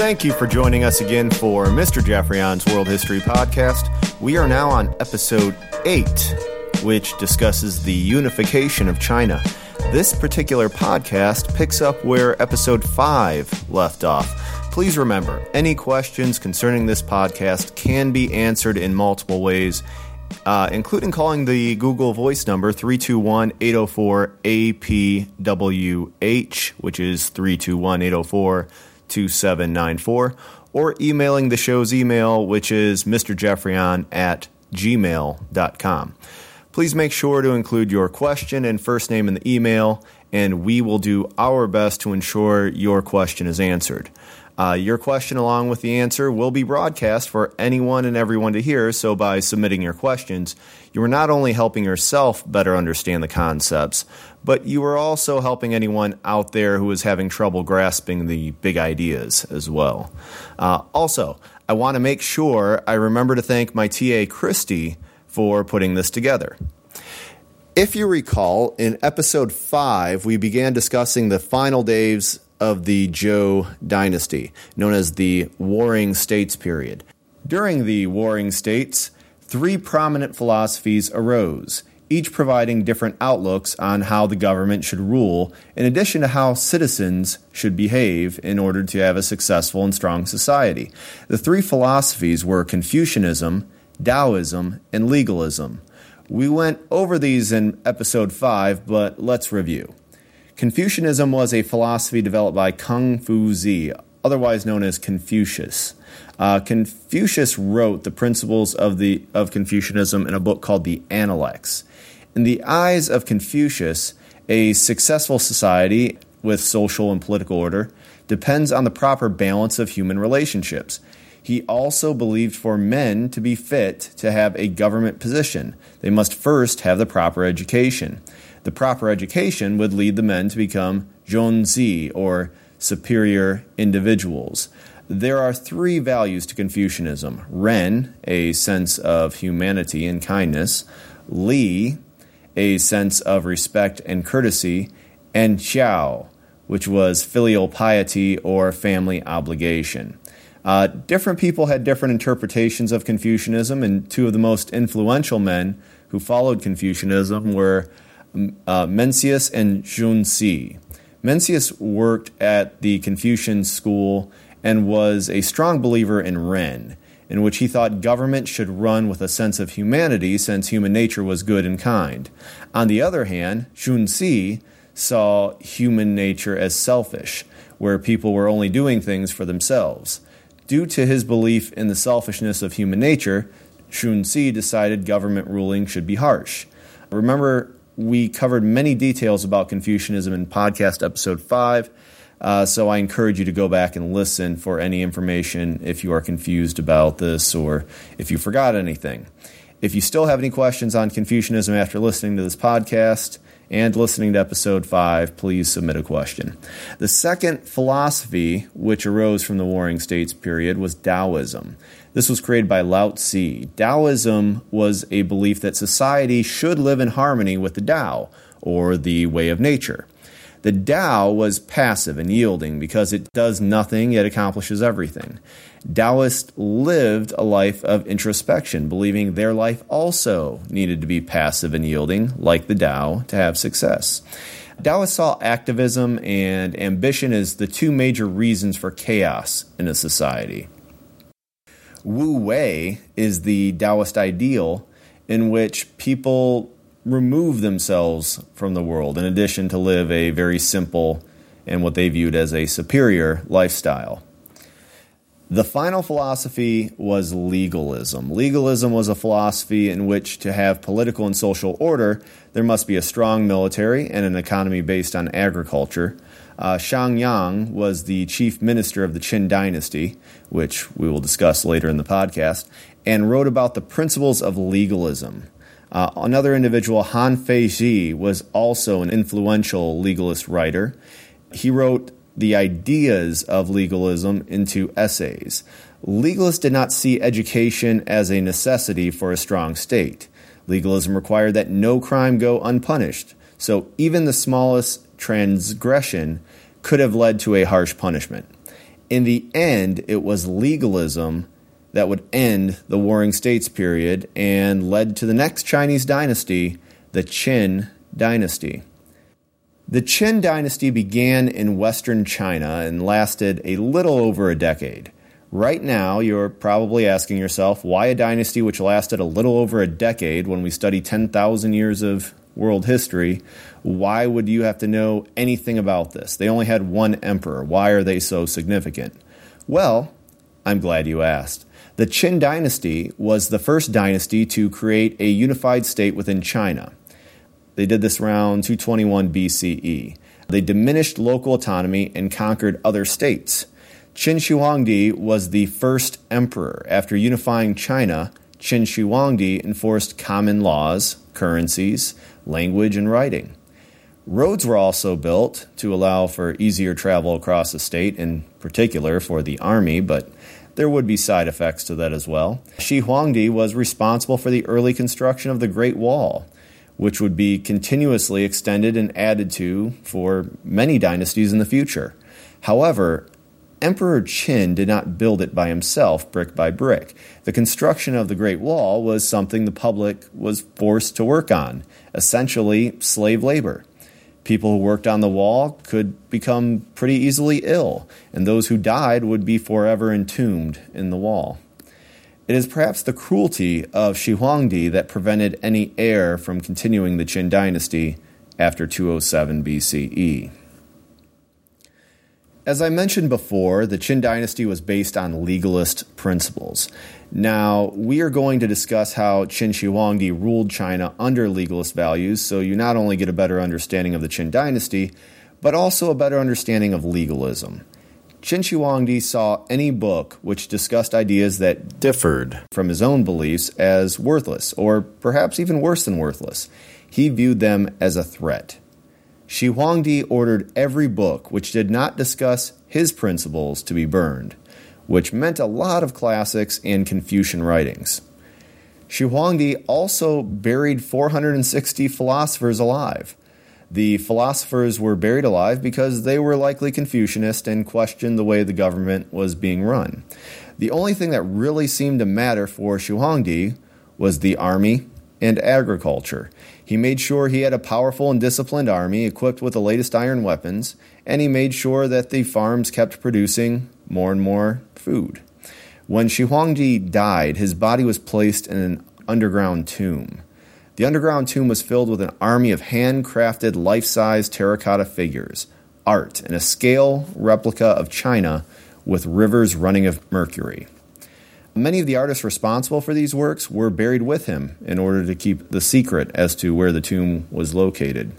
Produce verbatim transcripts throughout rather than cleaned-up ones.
Thank you for joining us again for Mister Jeffreyon's World History Podcast. We are now on episode eight, which discusses the unification of China. This particular podcast picks up where episode five left off. Please remember, any questions concerning this podcast can be answered in multiple ways, uh, including calling the Google Voice number three two one, eight zero four, A P W H, which is three two one, eight zero four, two seven nine four, or emailing the show's email, which is mrjeffreyon at gmail dot com. Please make sure to include your question and first name in the email, and we will do our best to ensure your question is answered. Uh, your question, along with the answer, will be broadcast for anyone and everyone to hear, so by submitting your questions, you are not only helping yourself better understand the concepts, but you are also helping anyone out there who is having trouble grasping the big ideas as well. Uh, also, I want to make sure I remember to thank my T A, Christy, for putting this together. If you recall, in episode five, we began discussing the final days of the Zhou dynasty, known as the Warring States period. During the Warring States, three prominent philosophies arose, each providing different outlooks on how the government should rule, in addition to how citizens should behave in order to have a successful and strong society. The three philosophies were Confucianism, Taoism, and legalism. We went over these in episode five, but let's review. Confucianism was a philosophy developed by Kung Fu Zi, otherwise known as Confucius. Uh, Confucius wrote the principles of the of Confucianism in a book called the Analects. In the eyes of Confucius, a successful society with social and political order depends on the proper balance of human relationships. He also believed for men to be fit to have a government position, they must first have the proper education. The proper education would lead the men to become zhongzi, or superior individuals. There are three values to Confucianism: ren, a sense of humanity and kindness; li, a sense of respect and courtesy; and xiao, which was filial piety or family obligation. Uh, different people had different interpretations of Confucianism, and two of the most influential men who followed Confucianism were uh, Mencius and Zhongxi. Mencius worked at the Confucian school and was a strong believer in Ren, in which he thought government should run with a sense of humanity since human nature was good and kind. On the other hand, Zhongxi saw human nature as selfish, where people were only doing things for themselves. Due to his belief in the selfishness of human nature, Zhongxi decided government ruling should be harsh. Remember, we covered many details about Confucianism in podcast episode five, uh, so I encourage you to go back and listen for any information if you are confused about this or if you forgot anything. If you still have any questions on Confucianism after listening to this podcast and listening to episode five, please submit a question. The second philosophy, which arose from the Warring States period, was Taoism. This was created by Lao Tzu. Taoism was a belief that society should live in harmony with the Tao, or the way of nature. The Tao was passive and yielding because it does nothing yet accomplishes everything. Taoists lived a life of introspection, believing their life also needed to be passive and yielding, like the Tao, to have success. Taoists saw activism and ambition as the two major reasons for chaos in a society. Wu Wei is the Taoist ideal in which people remove themselves from the world in addition to live a very simple and what they viewed as a superior lifestyle. The final philosophy was legalism. Legalism was a philosophy in which to have political and social order, there must be a strong military and an economy based on agriculture. Uh, Shang Yang was the chief minister of the Qin dynasty, which we will discuss later in the podcast, and wrote about the principles of legalism. Uh, another individual, Han Feizhi, was also an influential legalist writer. He wrote the ideas of legalism into essays. Legalists did not see education as a necessity for a strong state. Legalism required that no crime go unpunished, so even the smallest transgression could have led to a harsh punishment. In the end, it was legalism that would end the Warring States period and led to the next Chinese dynasty, the Qin dynasty. The Qin dynasty began in western China and lasted a little over a decade. Right now, you're probably asking yourself, why a dynasty which lasted a little over a decade when we study ten thousand years of world history? Why would you have to know anything about this? They only had one emperor. Why are they so significant? Well, I'm glad you asked. The Qin dynasty was the first dynasty to create a unified state within China. They did this around two twenty-one B C E. They diminished local autonomy and conquered other states. Qin Shi Huangdi was the first emperor. After unifying China, Qin Shi Huangdi enforced common laws, currencies, language, and writing. Roads were also built to allow for easier travel across the state, in particular for the army, but there would be side effects to that as well. Shi Huangdi was responsible for the early construction of the Great Wall, which would be continuously extended and added to for many dynasties in the future. However, Emperor Qin did not build it by himself, brick by brick. The construction of the Great Wall was something the public was forced to work on, essentially slave labor. People who worked on the wall could become pretty easily ill, and those who died would be forever entombed in the wall. It is perhaps the cruelty of Shi Huangdi that prevented any heir from continuing the Qin dynasty after two oh seven B C E. As I mentioned before, the Qin dynasty was based on legalist principles. Now, we are going to discuss how Qin Shi Huangdi ruled China under legalist values, so you not only get a better understanding of the Qin dynasty, but also a better understanding of legalism. Qin Shi Huangdi saw any book which discussed ideas that differed from his own beliefs as worthless, or perhaps even worse than worthless. He viewed them as a threat. Shi Huangdi ordered every book which did not discuss his principles to be burned, which meant a lot of classics and Confucian writings. Shi Huangdi also buried four hundred sixty philosophers alive. The philosophers were buried alive because they were likely Confucianist and questioned the way the government was being run. The only thing that really seemed to matter for Shi Huangdi was the army and agriculture. He made sure he had a powerful and disciplined army equipped with the latest iron weapons, and he made sure that the farms kept producing more and more food. When Shi Huangdi died, his body was placed in an underground tomb. The underground tomb was filled with an army of handcrafted life-size terracotta figures, art, and a scale replica of China with rivers running of mercury. Many of the artists responsible for these works were buried with him in order to keep the secret as to where the tomb was located.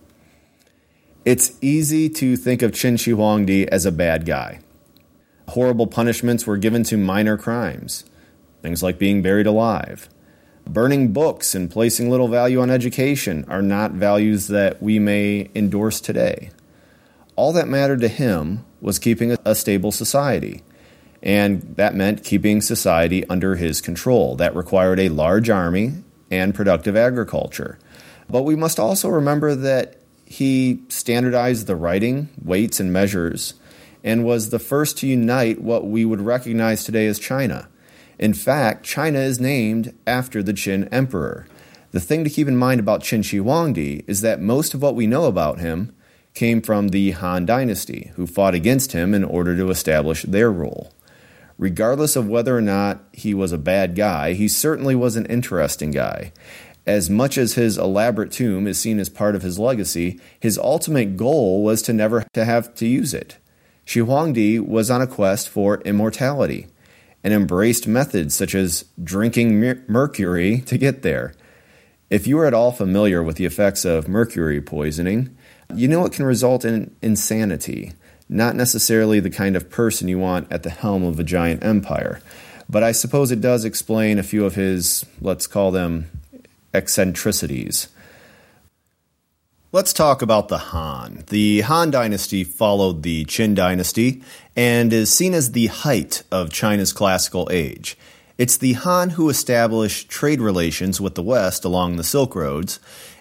It's easy to think of Qin Shi Huangdi as a bad guy. Horrible punishments were given to minor crimes, things like being buried alive. Burning books and placing little value on education are not values that we may endorse today. All that mattered to him was keeping a stable society. And that meant keeping society under his control. That required a large army and productive agriculture. But we must also remember that he standardized the writing, weights, and measures, and was the first to unite what we would recognize today as China. In fact, China is named after the Qin emperor. The thing to keep in mind about Qin Shi Huangdi is that most of what we know about him came from the Han Dynasty, who fought against him in order to establish their rule. Regardless of whether or not he was a bad guy, he certainly was an interesting guy. As much as his elaborate tomb is seen as part of his legacy, his ultimate goal was to never to have to use it. Shi Huangdi was on a quest for immortality and embraced methods such as drinking mer- mercury to get there. If you are at all familiar with the effects of mercury poisoning, you know it can result in insanity. Not necessarily the kind of person you want at the helm of a giant empire. But I suppose it does explain a few of his, let's call them, eccentricities. Let's talk about the Han. The Han Dynasty followed the Qin Dynasty and is seen as the height of China's classical age. It's the Han who established trade relations with the West along the Silk Roads,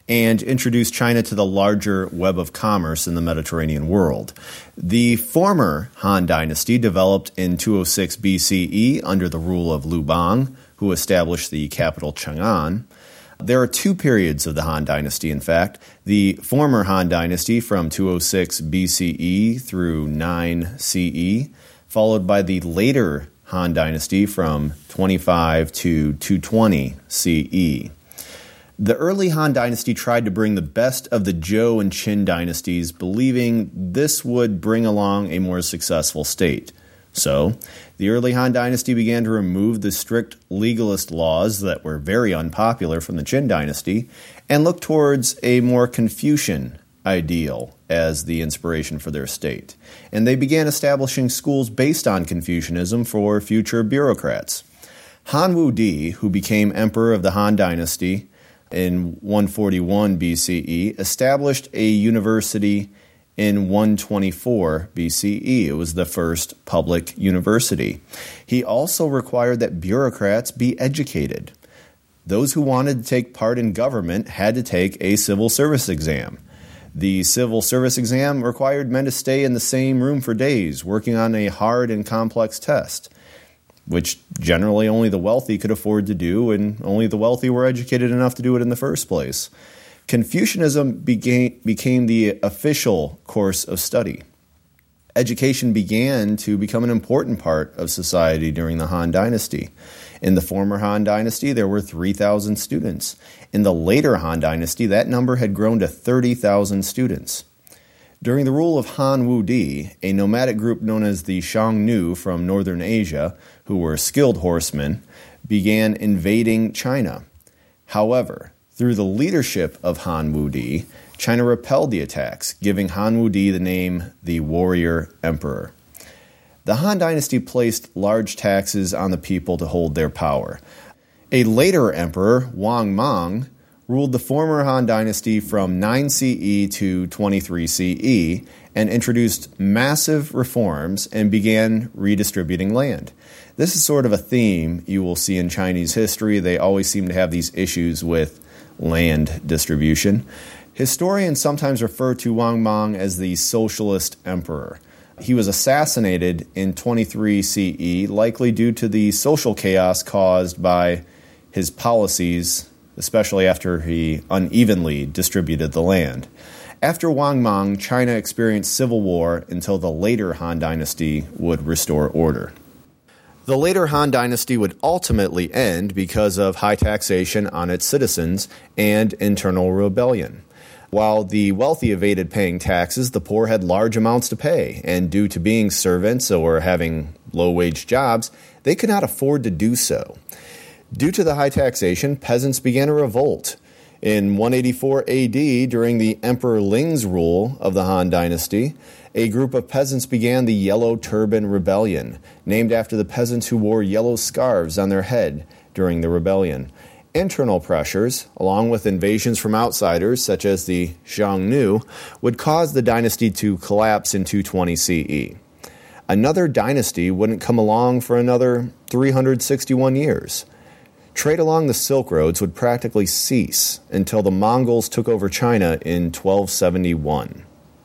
and introduced China to the larger web of commerce in the Mediterranean world. The former Han Dynasty developed in two oh six B C E under the rule of Liu Bang, who established the capital Chang'an. There are two periods of the Han Dynasty, in fact. The former Han Dynasty from two oh six B C E through nine C E, followed by the later Han Dynasty from twenty-five to two twenty C E. The early Han Dynasty tried to bring the best of the Zhou and Qin dynasties, believing this would bring along a more successful state. So, the early Han Dynasty began to remove the strict legalist laws that were very unpopular from the Qin dynasty and look towards a more Confucian ideal as the inspiration for their state. And they began establishing schools based on Confucianism for future bureaucrats. Han Wudi, who became emperor of the Han Dynasty in one forty-one B C E, established a university in one twenty-four B C E. It was the first public university. He also required that bureaucrats be educated. Those who wanted to take part in government had to take a civil service exam. The civil service exam required men to stay in the same room for days, working on a hard and complex test, which generally only the wealthy could afford to do, and only the wealthy were educated enough to do it in the first place. Confucianism became, became the official course of study. Education began to become an important part of society during the Han Dynasty. In the former Han Dynasty, there were three thousand students. In the later Han Dynasty, that number had grown to thirty thousand students. During the rule of Han Wudi, a nomadic group known as the Xiongnu from northern Asia, who were skilled horsemen, began invading China. However, through the leadership of Han Wudi, China repelled the attacks, giving Han Wudi the name the Warrior Emperor. The Han Dynasty placed large taxes on the people to hold their power. A later emperor, Wang Mang, ruled the former Han Dynasty from nine C E to twenty-three C E and introduced massive reforms and began redistributing land. This is sort of a theme you will see in Chinese history. They always seem to have these issues with land distribution. Historians sometimes refer to Wang Mang as the socialist emperor. He was assassinated in twenty-three C E, likely due to the social chaos caused by his policies, especially after he unevenly distributed the land. After Wang Mang, China experienced civil war until the later Han Dynasty would restore order. The later Han Dynasty would ultimately end because of high taxation on its citizens and internal rebellion. While the wealthy evaded paying taxes, the poor had large amounts to pay, and due to being servants or having low-wage jobs, they could not afford to do so. Due to the high taxation, peasants began a revolt. In one eighty-four A D, during the Emperor Ling's rule of the Han Dynasty, a group of peasants began the Yellow Turban Rebellion, named after the peasants who wore yellow scarves on their head during the rebellion. Internal pressures, along with invasions from outsiders, such as the Xiongnu, would cause the dynasty to collapse in two twenty C E. Another dynasty wouldn't come along for another three hundred sixty-one years. Trade along the Silk Roads would practically cease until the Mongols took over China in twelve seventy-one.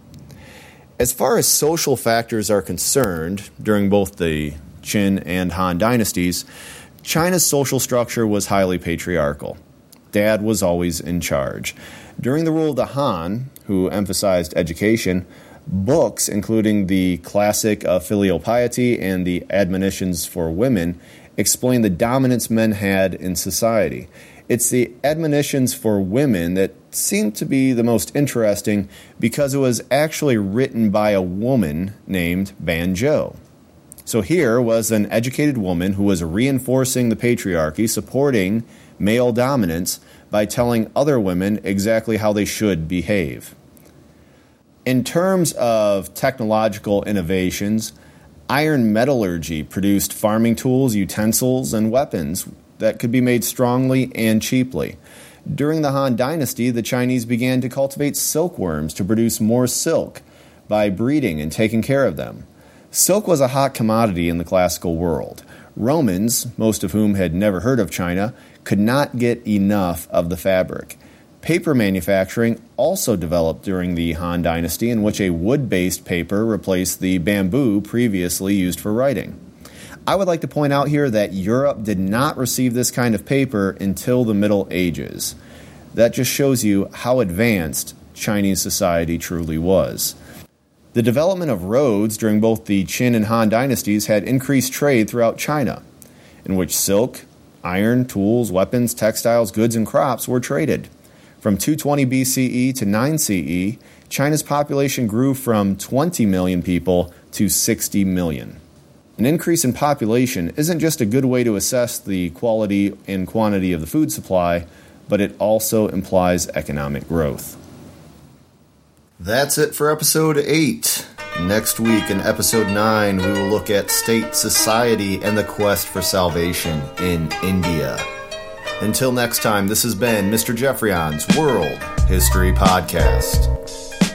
As far as social factors are concerned, during both the Qin and Han dynasties, China's social structure was highly patriarchal. Dad was always in charge. During the rule of the Han, who emphasized education, books, including the classic of filial piety and the admonitions for women, explain the dominance men had in society. It's the admonitions for women that seem to be the most interesting because it was actually written by a woman named Banzhou. So here was an educated woman who was reinforcing the patriarchy, supporting male dominance by telling other women exactly how they should behave. In terms of technological innovations, iron metallurgy produced farming tools, utensils, and weapons that could be made strongly and cheaply. During the Han Dynasty, the Chinese began to cultivate silkworms to produce more silk by breeding and taking care of them. Silk was a hot commodity in the classical world. Romans, most of whom had never heard of China, could not get enough of the fabric. Paper manufacturing also developed during the Han Dynasty, in which a wood-based paper replaced the bamboo previously used for writing. I would like to point out here that Europe did not receive this kind of paper until the Middle Ages. That just shows you how advanced Chinese society truly was. The development of roads during both the Qin and Han dynasties had increased trade throughout China, in which silk, iron, tools, weapons, textiles, goods, and crops were traded. From two twenty B C E to nine C E, China's population grew from twenty million people to sixty million. An increase in population isn't just a good way to assess the quality and quantity of the food supply, but it also implies economic growth. That's it for episode eight. Next week in episode nine, we will look at state society and the quest for salvation in India. Until next time, this has been Mister Jeffreyon's World History Podcast.